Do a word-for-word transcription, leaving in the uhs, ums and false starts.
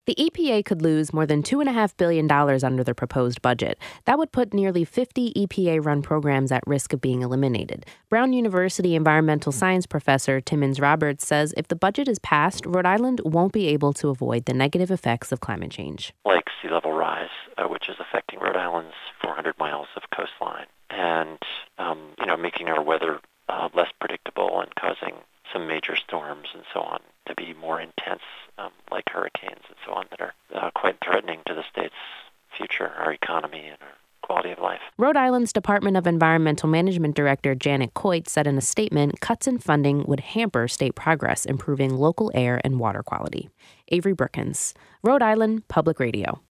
The E P A could lose more than two point five billion dollars under the proposed budget. That would put nearly fifty E P A-run programs at risk of being eliminated. Brown University environmental science professor Timmons Roberts says if the budget is passed, Rhode Island won't be able to avoid the negative effects of climate change. Like sea level rise, uh, which is affecting Rhode Island's four hundred miles of coastline, and um, you know, making our weather uh, less predictable and causing some major storms and so on to be more intense, um, like hurricanes and so on, that are uh, quite threatening to the state's future, our economy, and our quality of life. Rhode Island's Department of Environmental Management Director Janet Coit said in a statement cuts in funding would hamper state progress improving local air and water quality. Avery Brookins, Rhode Island Public Radio.